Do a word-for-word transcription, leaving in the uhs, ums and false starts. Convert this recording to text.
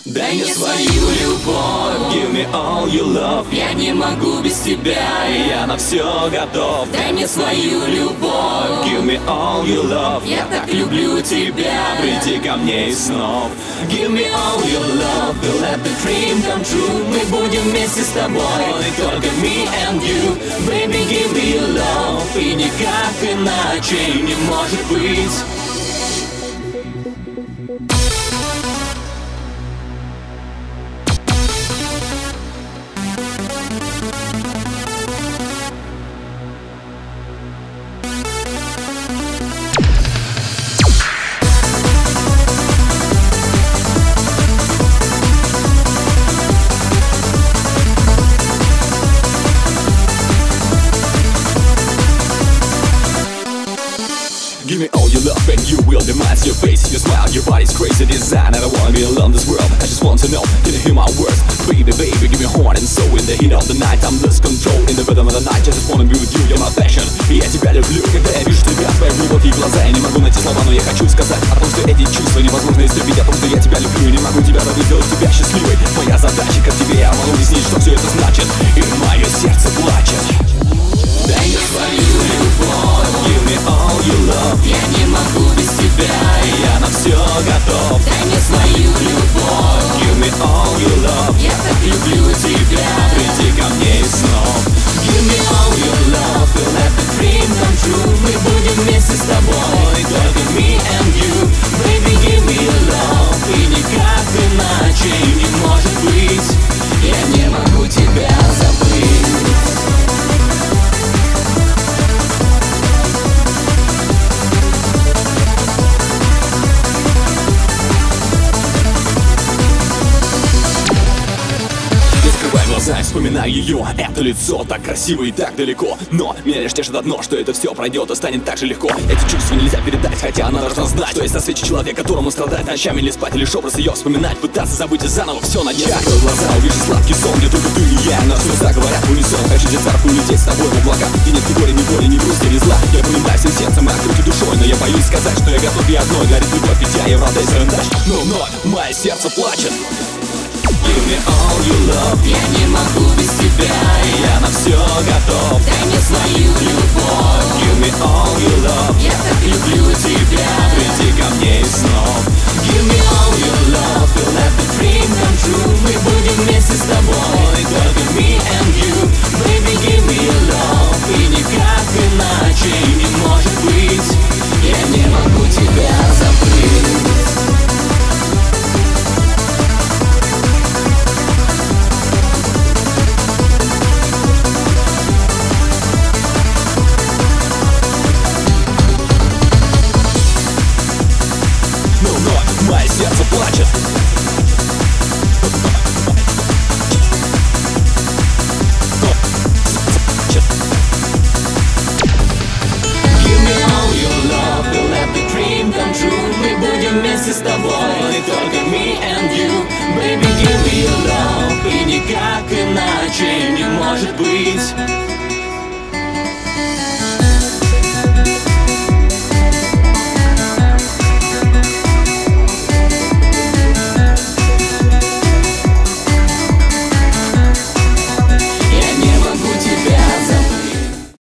Дай мне свою любовь, give me all your love. Я не могу без тебя, и я на все готов. Дай мне свою любовь, give me all your love. Я так люблю тебя, приди ко мне из снов. Give me all your love, we'll let the dream come true. Мы будем вместе с тобой, только me and you. Baby, give me your love, и никак иначе не может быть. Give me all your love and you will demise your face. Your smile, your body's crazy design. I don't wanna be alone in this world, I just want to know, can you hear my words? Baby, baby, give me heart and soul. In the heat of the night, I'm lost control. In the rhythm of the night, I just wanna be with you, you're my passion. И я тебя люблю, когда я вижу тебя, твои глубокие глаза. Я не могу найти слова, но я хочу сказать о том, что эти чувства невозможно истребить. О том, что я тебя люблю и не могу тебя забыть, сделать тебя счастливой. Моя задача, как тебе я могу объяснить, что все это значит. И мое сердце плачет. Дай мне свою любовь, give me all your love. Я не могу без тебя, и я на все готов. Дай мне свою любовь, give me all your love. Я так люблю тебя, приди ко мне из снов. Give me all your love, we'll let the dream come true. Мы будем вместе с тобой, только me and you. Baby, give me your love, и никак иначе не может быть. Я не могу тебя забыть. Глаза, вспоминаю ее, это лицо так красиво и так далеко. Но меня лишь тешит одно, что это все пройдет и станет так же легко. Эти чувства нельзя передать, хотя она должна знать, что есть на свете человек, которому страдать ночами или спать, лишь образ ее вспоминать, пытаться забыть и заново все начать. Я закрою глаза, увижу сладкий сон, где только ты и я. Нас глаза говорят в унисон, хочу взять царку, улететь с тобой в облака. И нет ни горя, ни боли, ни грусти, ни зла. Я понимаю всем сердцем и открытой душой, но я боюсь сказать, что я готов и одной дарить любовь, ведь я евродейс карандаш. Но вновь мое сердце плачет. Give me all your love, я не могу без тебя, и я на все готов. Дай мне свою любовь, give me all your love. Я так люблю тебя, приди ко мне из снов. Give me all your love, we'll let the dream come true. Мы будем вместе с тобой, только me and you. Baby, give me your love, и никак иначе не может быть. Я не могу тебя забыть. Мое сердце плачет. Give me all your love, we'll let the dream come true. Мы будем вместе с тобой, только me and you. Baby, give me your love, и никак иначе не может быть.